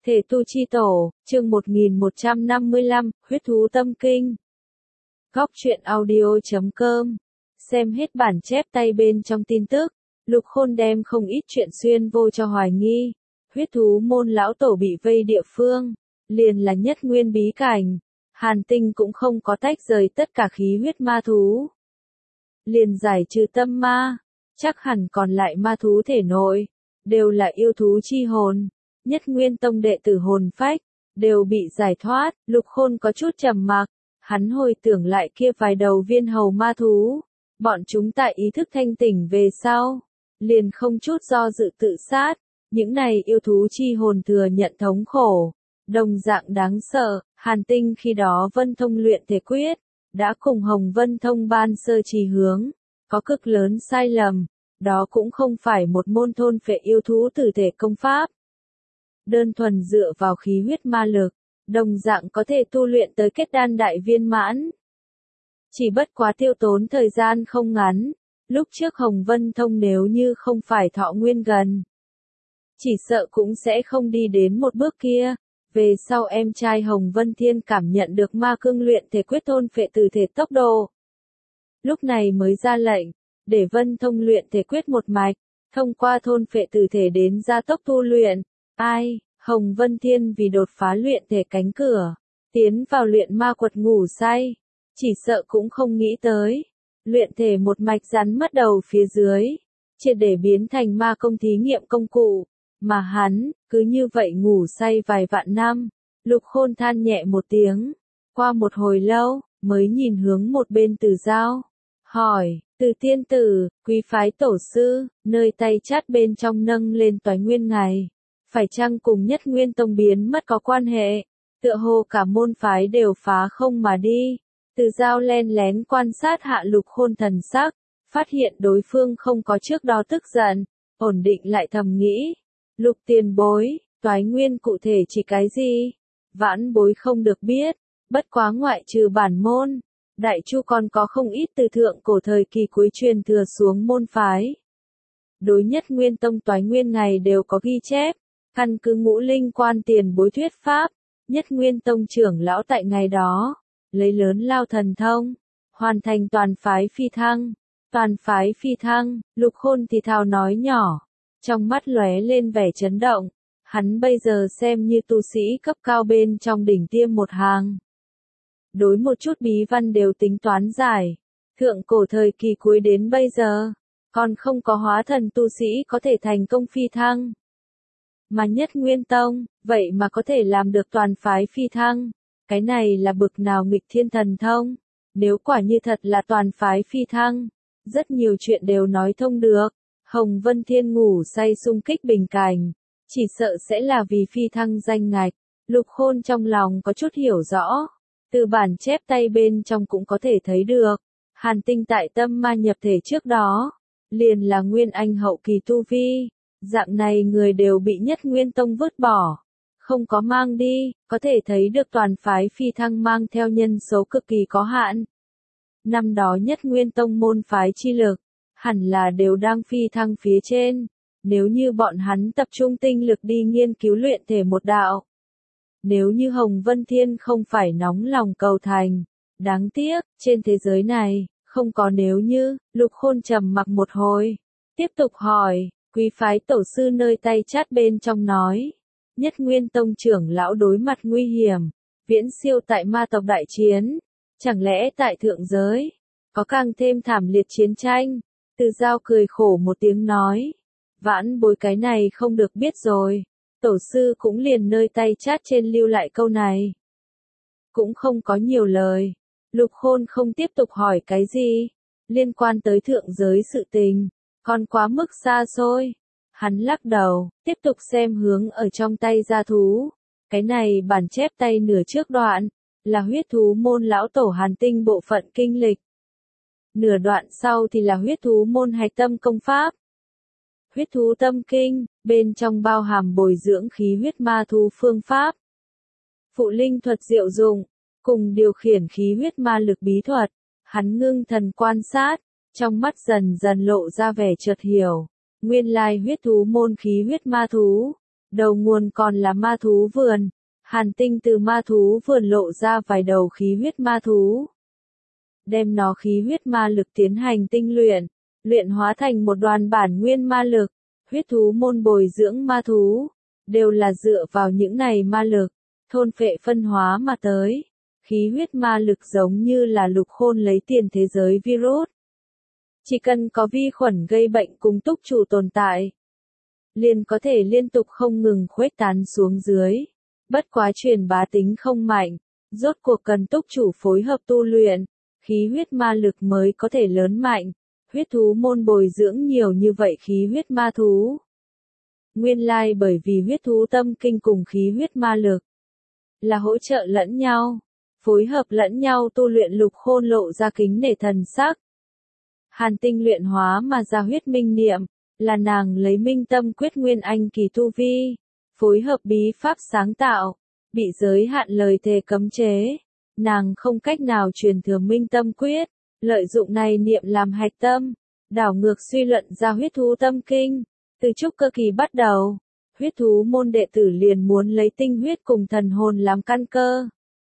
Thể tu chi tổ, chương 1155, huyết thú tâm kinh. Góc truyện audio.com. Xem hết bản chép tay bên trong tin tức, Lục Khôn đem không ít chuyện xuyên vô cho hoài nghi. Huyết thú môn lão tổ bị vây địa phương, liền là nhất nguyên bí cảnh. Hàn Tinh cũng không có tách rời tất cả khí huyết ma thú. Liền giải trừ tâm ma, chắc hẳn còn lại ma thú thể nội, đều là yêu thú chi hồn. Nhất nguyên tông đệ tử hồn phách, đều bị giải thoát. Lục Khôn có chút trầm mặc, hắn hồi tưởng lại kia vài đầu viên hầu ma thú. Bọn chúng tại ý thức thanh tỉnh về sau, liền không chút do dự tự sát. Những này yêu thú chi hồn thừa nhận thống khổ, đồng dạng đáng sợ. Hàn Tinh khi đó Vân Thông luyện thể quyết, đã cùng Hồng Vân Thông ban sơ trì hướng, có cực lớn sai lầm. Đó cũng không phải một môn thôn phệ yêu thú tử thể công pháp. Đơn thuần dựa vào khí huyết ma lực, đồng dạng có thể tu luyện tới kết đan đại viên mãn. Chỉ bất quá tiêu tốn thời gian không ngắn, lúc trước Hồng Vân Thông nếu như không phải thọ nguyên gần, chỉ sợ cũng sẽ không đi đến một bước kia. Về sau em trai Hồng Vân Thiên cảm nhận được ma cương luyện thể quyết thôn phệ tử thể tốc độ. Lúc này mới ra lệnh, để Vân Thông luyện thể quyết một mạch, thông qua thôn phệ tử thể đến gia tốc tu luyện. Ai, Hồng Vân Thiên vì đột phá luyện thể cánh cửa, tiến vào luyện ma quật ngủ say, chỉ sợ cũng không nghĩ tới. Luyện thể một mạch rắn mất đầu phía dưới, triệt để biến thành ma công thí nghiệm công cụ, mà hắn, cứ như vậy ngủ say vài vạn năm. Lục Khôn than nhẹ một tiếng, qua một hồi lâu, mới nhìn hướng một bên Từ Giao, hỏi, Từ tiên tử, quý phái tổ sư, nơi tay chát bên trong nâng lên toái nguyên ngày. Phải chăng cùng nhất nguyên tông biến mất có quan hệ? Tựa hồ cả môn phái đều phá không mà đi. Từ Giao len lén quan sát hạ Lục Khôn thần sắc, phát hiện đối phương không có trước đó tức giận, ổn định lại thầm nghĩ. Lục tiền bối, toái nguyên cụ thể chỉ cái gì? Vãn bối không được biết, bất quá ngoại trừ bản môn, Đại Chu còn có không ít từ thượng cổ thời kỳ cuối truyền thừa xuống môn phái. Đối nhất nguyên tông toái nguyên ngày đều có ghi chép. Căn cứ Ngũ Linh quan tiền bối thuyết pháp, nhất nguyên tông trưởng lão tại ngày đó, lấy lớn lao thần thông, hoàn thành toàn phái phi thăng. Toàn phái phi thăng, Lục Khôn thì thào nói nhỏ, trong mắt lóe lên vẻ chấn động. Hắn bây giờ xem như tu sĩ cấp cao bên trong đỉnh tiêm một hàng. Đối một chút bí văn đều tính toán giải. Thượng cổ thời kỳ cuối đến bây giờ, còn không có hóa thần tu sĩ có thể thành công phi thăng. Mà nhất nguyên tông, vậy mà có thể làm được toàn phái phi thăng. Cái này là bực nào nghịch thiên thần thông. Nếu quả như thật là toàn phái phi thăng, rất nhiều chuyện đều nói thông được. Hồng Vân Thiên ngủ say xung kích bình cảnh, chỉ sợ sẽ là vì phi thăng danh ngạch. Lục Khôn trong lòng có chút hiểu rõ, từ bản chép tay bên trong cũng có thể thấy được. Hàn Tinh tại tâm ma nhập thể trước đó, liền là nguyên anh hậu kỳ tu vi. Dạng này người đều bị nhất nguyên tông vứt bỏ, không có mang đi, có thể thấy được toàn phái phi thăng mang theo nhân số cực kỳ có hạn. Năm đó nhất nguyên tông môn phái chi lực, hẳn là đều đang phi thăng phía trên, nếu như bọn hắn tập trung tinh lực đi nghiên cứu luyện thể một đạo. Nếu như Hồng Vân Thiên không phải nóng lòng cầu thành, đáng tiếc, trên thế giới này, không có nếu như. Lục Khôn trầm mặc một hồi, tiếp tục hỏi. Quý phái tổ sư nơi tay chát bên trong nói, nhất nguyên tông trưởng lão đối mặt nguy hiểm, viễn siêu tại ma tộc đại chiến, chẳng lẽ tại thượng giới, có càng thêm thảm liệt chiến tranh? Từ Giao cười khổ một tiếng nói, vãn bối cái này không được biết rồi. Tổ sư cũng liền nơi tay chát trên lưu lại câu này, cũng không có nhiều lời. Lục Khôn không tiếp tục hỏi cái gì liên quan tới thượng giới sự tình, còn quá mức xa xôi. Hắn lắc đầu, tiếp tục xem hướng ở trong tay gia thú. Cái này bản chép tay nửa trước đoạn, là huyết thú môn lão tổ Hàn Tinh bộ phận kinh lịch. Nửa đoạn sau thì là huyết thú môn hạch tâm công pháp. Huyết thú tâm kinh, bên trong bao hàm bồi dưỡng khí huyết ma thú phương pháp. Phụ linh thuật diệu dụng, cùng điều khiển khí huyết ma lực bí thuật. Hắn ngưng thần quan sát, trong mắt dần dần lộ ra vẻ chợt hiểu. Nguyên lai huyết thú môn khí huyết ma thú, Đầu nguồn còn là ma thú vườn. Hàn Tinh từ ma thú vườn lộ ra vài đầu khí huyết ma thú. Đem nó khí huyết ma lực tiến hành tinh luyện, luyện hóa thành một đoàn bản nguyên ma lực. Huyết thú môn bồi dưỡng ma thú, đều là dựa vào những này ma lực, thôn phệ phân hóa mà tới. Khí huyết ma lực giống như là Lục Khôn lấy tiền thế giới virus. Chỉ cần có vi khuẩn gây bệnh cùng túc chủ tồn tại, liền có thể liên tục không ngừng khuếch tán xuống dưới. Bất quá truyền bá tính không mạnh, rốt cuộc cần túc chủ phối hợp tu luyện, khí huyết ma lực mới có thể lớn mạnh. Huyết thú môn bồi dưỡng nhiều như vậy khí huyết ma thú. Nguyên lai bởi vì huyết thú tâm kinh cùng khí huyết ma lực là hỗ trợ lẫn nhau, phối hợp lẫn nhau tu luyện. Lục Khôn lộ ra kính nể thần sắc. Hàn Tinh luyện hóa mà ra huyết minh niệm, là nàng lấy minh tâm quyết nguyên anh kỳ tu vi, phối hợp bí pháp sáng tạo, bị giới hạn lời thề cấm chế. Nàng không cách nào truyền thừa minh tâm quyết, lợi dụng này niệm làm hạch tâm, đảo ngược suy luận ra huyết thú tâm kinh. Từ trúc cơ kỳ bắt đầu, huyết thú môn đệ tử liền muốn lấy tinh huyết cùng thần hồn làm căn cơ.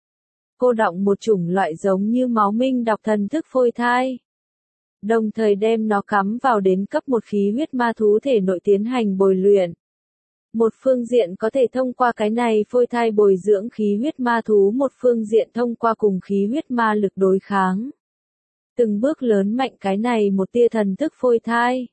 Cô đọng một chủng loại giống như máu minh đọc thần thức phôi thai. Đồng thời đem nó cắm vào đến cấp một khí huyết ma thú thể nội tiến hành bồi luyện. Một phương diện có thể thông qua cái này phôi thai bồi dưỡng khí huyết ma thú, một phương diện thông qua cùng khí huyết ma lực đối kháng. Từng bước lớn mạnh cái này một tia thần thức phôi thai.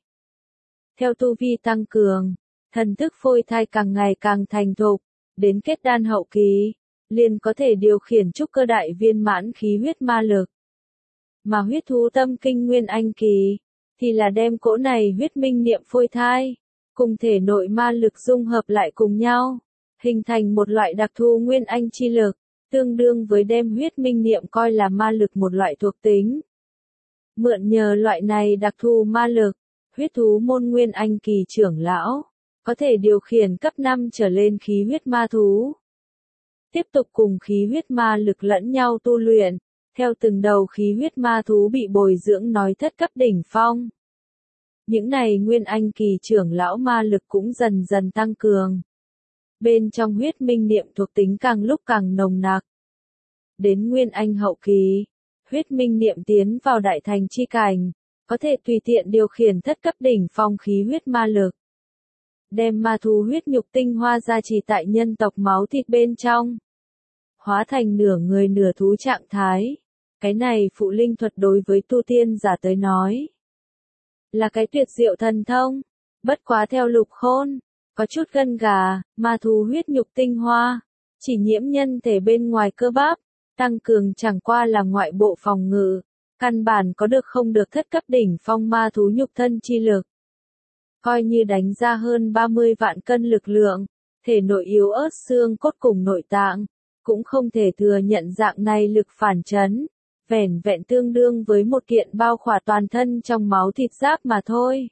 Theo tu vi tăng cường, thần thức phôi thai càng ngày càng thành thục, đến kết đan hậu kỳ, liền có thể điều khiển trúc cơ đại viên mãn khí huyết ma lực. Mà huyết thú tâm kinh nguyên anh kỳ, thì là đem cỗ này huyết minh niệm phôi thai, cùng thể nội ma lực dung hợp lại cùng nhau, hình thành một loại đặc thù nguyên anh chi lực, tương đương với đem huyết minh niệm coi là ma lực một loại thuộc tính. Mượn nhờ loại này đặc thù ma lực, huyết thú môn nguyên anh kỳ trưởng lão, có thể điều khiển cấp 5 trở lên khí huyết ma thú. Tiếp tục cùng khí huyết ma lực lẫn nhau tu luyện, theo từng đầu khí huyết ma thú bị bồi dưỡng nói thất cấp đỉnh phong. Những này nguyên anh kỳ trưởng lão ma lực cũng dần dần tăng cường. Bên trong huyết minh niệm thuộc tính càng lúc càng nồng nặc. Đến nguyên anh hậu kỳ, huyết minh niệm tiến vào đại thành chi cảnh, có thể tùy tiện điều khiển thất cấp đỉnh phong khí huyết ma lực. Đem ma thú huyết nhục tinh hoa ra chỉ tại nhân tộc máu thịt bên trong. Hóa thành nửa người nửa thú trạng thái. Cái này phụ linh thuật đối với tu tiên giả tới nói, là cái tuyệt diệu thần thông. Bất quá theo Lục Khôn, có chút gân gà, ma thú huyết nhục tinh hoa, chỉ nhiễm nhân thể bên ngoài cơ bắp, tăng cường chẳng qua là ngoại bộ phòng ngự, căn bản có được không được thất cấp đỉnh phong ma thú nhục thân chi lực. Coi như đánh ra hơn 30 vạn cân lực lượng, thể nội yếu ớt xương cốt cùng nội tạng, cũng không thể thừa nhận dạng này lực phản chấn, vẻn vẹn tương đương với một kiện bao khỏa toàn thân trong máu thịt giáp mà thôi.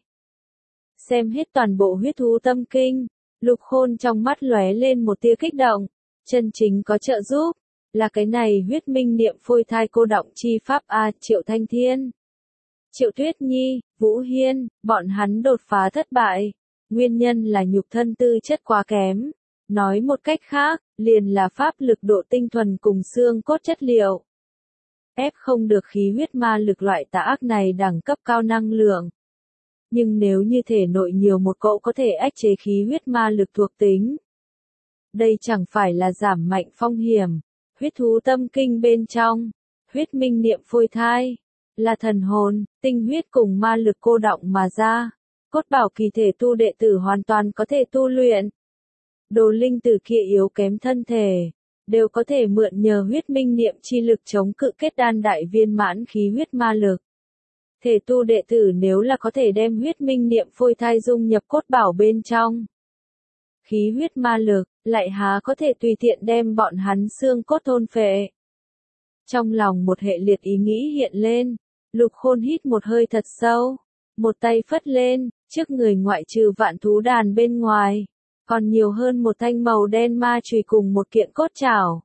Xem hết toàn bộ huyết thú tâm kinh, Lục Khôn trong mắt lóe lên một tia kích động, chân chính có trợ giúp, là cái này huyết minh niệm phôi thai cô động chi pháp a. Triệu Thanh Thiên, Triệu Tuyết Nhi, Vũ Hiên, bọn hắn đột phá thất bại, nguyên nhân là nhục thân tư chất quá kém. Nói một cách khác, liền là pháp lực độ tinh thuần cùng xương cốt chất liệu. Ép không được khí huyết ma lực loại tà ác này đẳng cấp cao năng lượng. Nhưng nếu như thể nội nhiều một cỗ có thể ách chế khí huyết ma lực thuộc tính, đây chẳng phải là giảm mạnh phong hiểm. Huyết thú tâm kinh bên trong, huyết minh niệm phôi thai, là thần hồn, tinh huyết cùng ma lực cô đọng mà ra. Cốt bảo kỳ thể tu đệ tử hoàn toàn có thể tu luyện. Đồ linh tử kia yếu kém thân thể, đều có thể mượn nhờ huyết minh niệm chi lực chống cự kết đan đại viên mãn khí huyết ma lực. Thể tu đệ tử nếu là có thể đem huyết minh niệm phôi thai dung nhập cốt bảo bên trong. Khí huyết ma lực, lại há có thể tùy tiện đem bọn hắn xương cốt thôn phệ. Trong lòng một hệ liệt ý nghĩ hiện lên, Lục Khôn hít một hơi thật sâu, một tay phất lên, trước người ngoại trừ vạn thú đàn bên ngoài, còn nhiều hơn một thanh màu đen ma chùy cùng một kiện cốt chảo.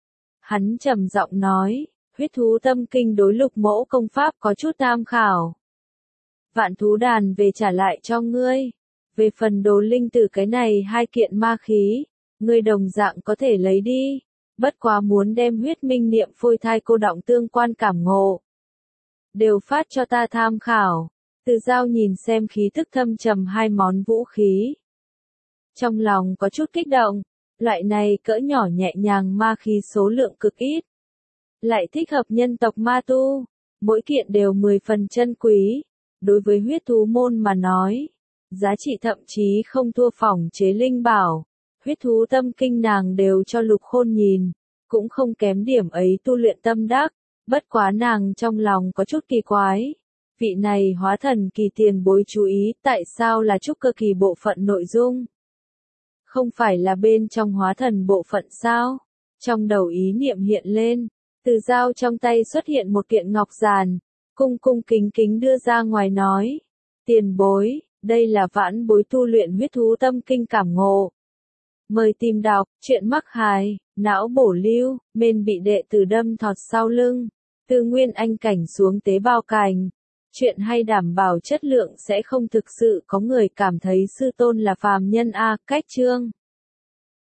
Hắn trầm giọng nói, huyết thú tâm kinh đối Lục mỗ công pháp có chút tham khảo. Vạn thú đàn về trả lại cho ngươi. Về phần đồ linh tử cái này 2 kiện ma khí, ngươi đồng dạng có thể lấy đi, bất quá muốn đem huyết minh niệm phôi thai cô đọng tương quan cảm ngộ. Đều phát cho ta tham khảo. Từ Giao nhìn xem khí thức thâm trầm 2 món vũ khí. Trong lòng có chút kích động, loại này cỡ nhỏ nhẹ nhàng ma khí số lượng cực ít. Lại thích hợp nhân tộc ma tu, mỗi kiện đều 10 phần chân quý. Đối với huyết thú môn mà nói, giá trị thậm chí không thua phỏng chế linh bảo. Huyết thú tâm kinh nàng đều cho Lục Khôn nhìn, cũng không kém điểm ấy tu luyện tâm đắc, bất quá nàng trong lòng có chút kỳ quái. Vị này hóa thần kỳ tiền bối chú ý tại sao là trúc cơ kỳ bộ phận nội dung? Không phải là bên trong hóa thần bộ phận sao? Trong đầu ý niệm hiện lên, Từ Giao trong tay xuất hiện một kiện ngọc giàn, cung cung kính kính đưa ra ngoài nói. Tiền bối, đây là vãn bối tu luyện huyết thú tâm kinh cảm ngộ. Mời tìm đọc, truyện mắc hài, não bổ lưu, men bị đệ tử đâm thọt sau lưng, từ nguyên anh cảnh xuống tế bào cảnh. Chuyện hay đảm bảo chất lượng sẽ không thực sự có người cảm thấy sư tôn là phàm nhân a. Cách chương